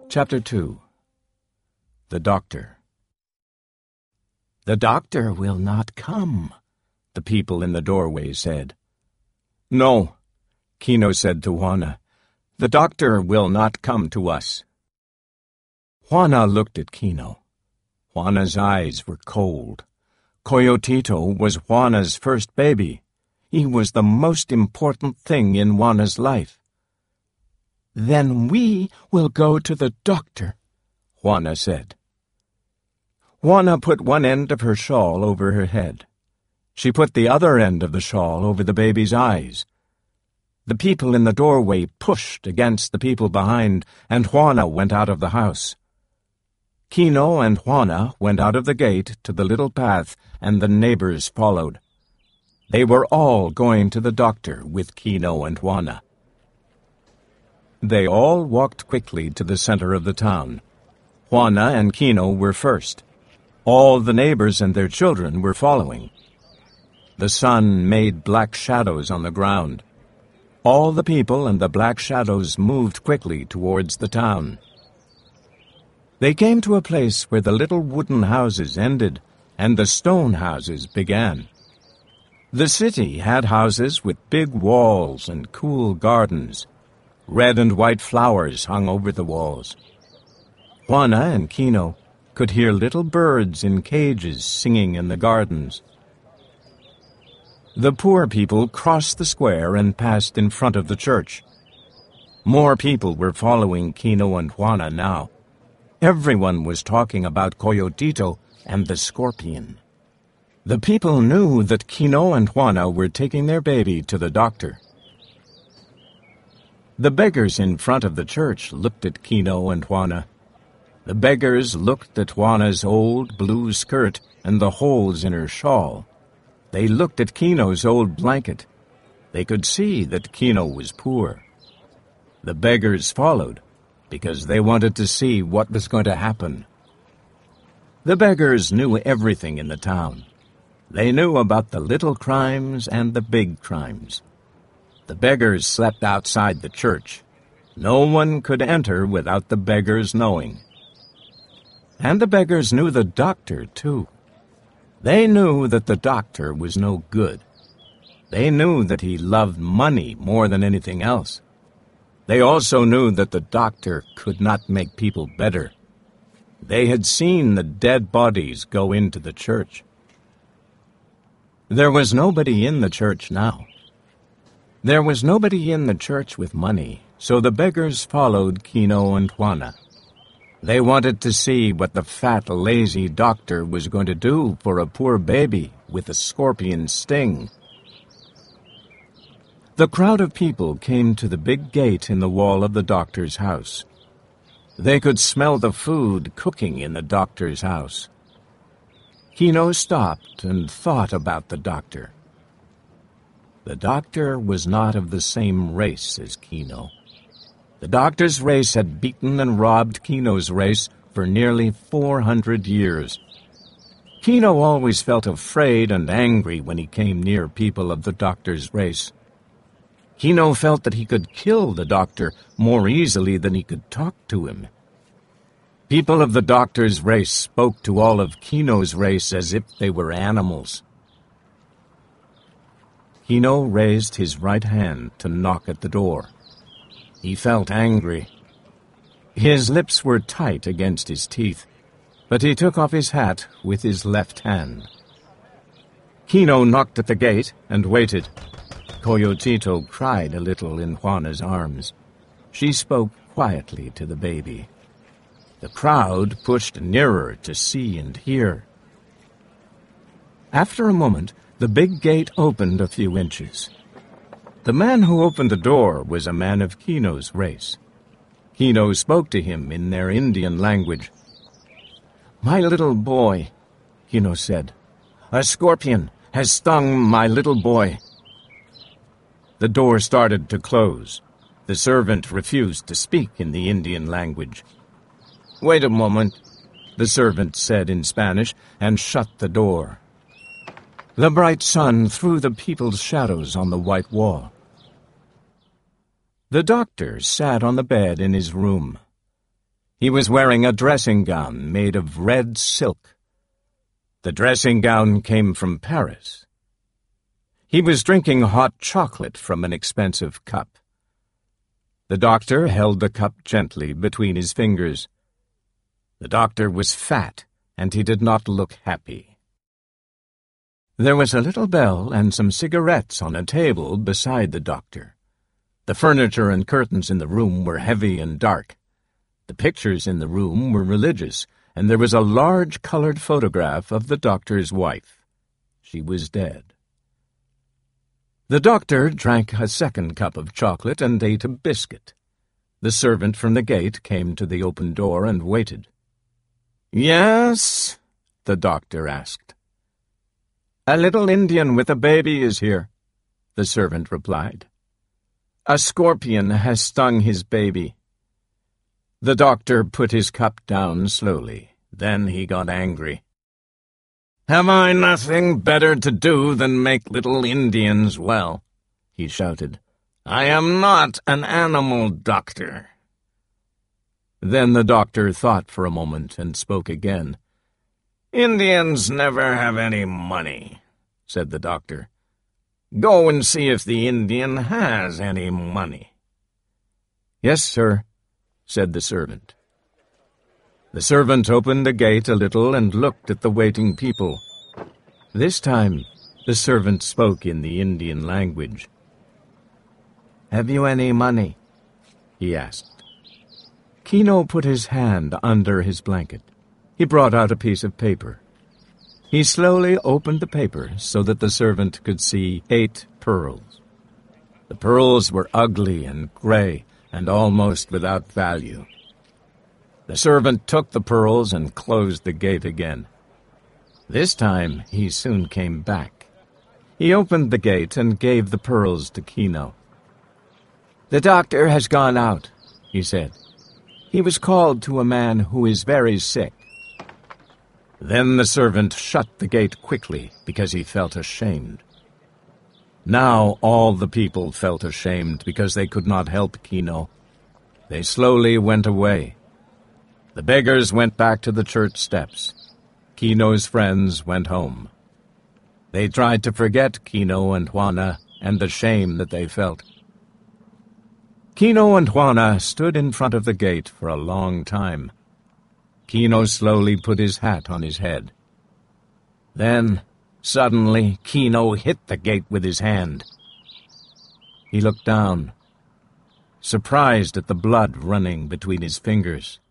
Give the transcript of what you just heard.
Chapter 2. The Doctor. "The doctor will not come," the people in the doorway said. "No," Kino said to Juana. "The doctor will not come to us." Juana looked at Kino. Juana's eyes were cold. Coyotito was Juana's first baby. He was the most important thing in Juana's life. "Then we will go to the doctor," Juana said. Juana put one end of her shawl over her head. She put the other end of the shawl over the baby's eyes. The people in the doorway pushed against the people behind, and Juana went out of the house. Kino and Juana went out of the gate to the little path, and the neighbors followed. They were all going to the doctor with Kino and Juana. They all walked quickly to the center of the town. Juana and Kino were first. All the neighbors and their children were following. The sun made black shadows on the ground. All the people and the black shadows moved quickly towards the town. They came to a place where the little wooden houses ended and the stone houses began. The city had houses with big walls and cool gardens. Red and white flowers hung over the walls. Juana and Kino could hear little birds in cages singing in the gardens. The poor people crossed the square and passed in front of the church. More people were following Kino and Juana now. Everyone was talking about Coyotito and the scorpion. The people knew that Kino and Juana were taking their baby to the doctor. The beggars in front of the church looked at Kino and Juana. The beggars looked at Juana's old blue skirt and the holes in her shawl. They looked at Kino's old blanket. They could see that Kino was poor. The beggars followed because they wanted to see what was going to happen. The beggars knew everything in the town. They knew about the little crimes and the big crimes. The beggars slept outside the church. No one could enter without the beggars knowing. And the beggars knew the doctor, too. They knew that the doctor was no good. They knew that he loved money more than anything else. They also knew that the doctor could not make people better. They had seen the dead bodies go into the church. There was nobody in the church now. There was nobody in the church with money, so the beggars followed Kino and Juana. They wanted to see what the fat, lazy doctor was going to do for a poor baby with a scorpion sting. The crowd of people came to the big gate in the wall of the doctor's house. They could smell the food cooking in the doctor's house. Kino stopped and thought about the doctor. The doctor was not of the same race as Kino. The doctor's race had beaten and robbed Kino's race for nearly 400 years. Kino always felt afraid and angry when he came near people of the doctor's race. Kino felt that he could kill the doctor more easily than he could talk to him. People of the doctor's race spoke to all of Kino's race as if they were animals. Kino raised his right hand to knock at the door. He felt angry. His lips were tight against his teeth, but he took off his hat with his left hand. Kino knocked at the gate and waited. Coyotito cried a little in Juana's arms. She spoke quietly to the baby. The crowd pushed nearer to see and hear. After a moment, the big gate opened a few inches. The man who opened the door was a man of Kino's race. Kino spoke to him in their Indian language. "My little boy," Kino said. "A scorpion has stung my little boy." The door started to close. The servant refused to speak in the Indian language. "Wait a moment," the servant said in Spanish, and shut the door. The bright sun threw the people's shadows on the white wall. The doctor sat on the bed in his room. He was wearing a dressing gown made of red silk. The dressing gown came from Paris. He was drinking hot chocolate from an expensive cup. The doctor held the cup gently between his fingers. The doctor was fat, and he did not look happy. There was a little bell and some cigarettes on a table beside the doctor. The furniture and curtains in the room were heavy and dark. The pictures in the room were religious, and there was a large colored photograph of the doctor's wife. She was dead. The doctor drank a second cup of chocolate and ate a biscuit. The servant from the gate came to the open door and waited. "Yes?" the doctor asked. "A little Indian with a baby is here," the servant replied. "A scorpion has stung his baby." The doctor put his cup down slowly. Then he got angry. "Have I nothing better to do than make little Indians well?" he shouted. "I am not an animal doctor." Then the doctor thought for a moment and spoke again. "Indians never have any money," said the doctor. "Go and see if the Indian has any money." "Yes, sir," said the servant. The servant opened the gate a little and looked at the waiting people. This time, the servant spoke in the Indian language. "Have you any money?" he asked. Kino put his hand under his blanket. He brought out a piece of paper. He slowly opened the paper so that the servant could see 8 pearls. The pearls were ugly and gray and almost without value. The servant took the pearls and closed the gate again. This time he soon came back. He opened the gate and gave the pearls to Kino. "The doctor has gone out," he said. "He was called to a man who is very sick." Then the servant shut the gate quickly because he felt ashamed. Now all the people felt ashamed because they could not help Kino. They slowly went away. The beggars went back to the church steps. Kino's friends went home. They tried to forget Kino and Juana and the shame that they felt. Kino and Juana stood in front of the gate for a long time. Kino slowly put his hat on his head. Then, suddenly, Kino hit the gate with his hand. He looked down, surprised at the blood running between his fingers.